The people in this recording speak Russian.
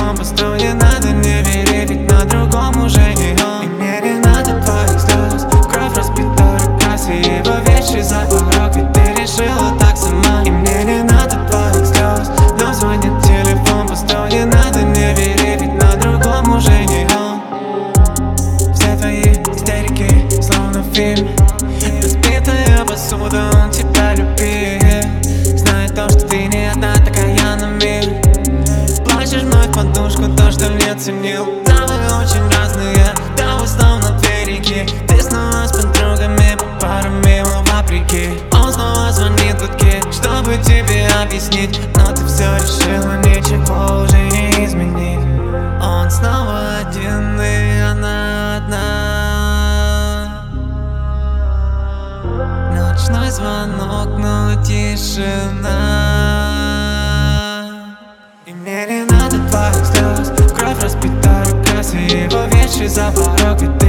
телефон пустой, не надо не верить, ведь на другом уже не он. И мне не надо твоих слез, кровь разбита, красиво, вещи за порог, ведь ты решила так сама. И мне не надо твоих слез, но звонит телефон пустой, не надо не верить, ведь на другом уже не он. Все твои истерики, словно фильм, разбитая посуда, он тебя любит. Знает то, что ты не одна такая на мир. Плачешь вновь в подушку, то, что не ценил. Да, вы очень разные, да, вы словно две реки. Ты снова с подругами, по парам мимо вопреки. Он снова звонит в гудки, чтобы тебе объяснить, но ты все решила, ничего уже не изменить. Он снова один, и она одна. Ночной звонок, но тишина. И мне не надо твоих слез, кровь разбита, красиво, вещи за порог.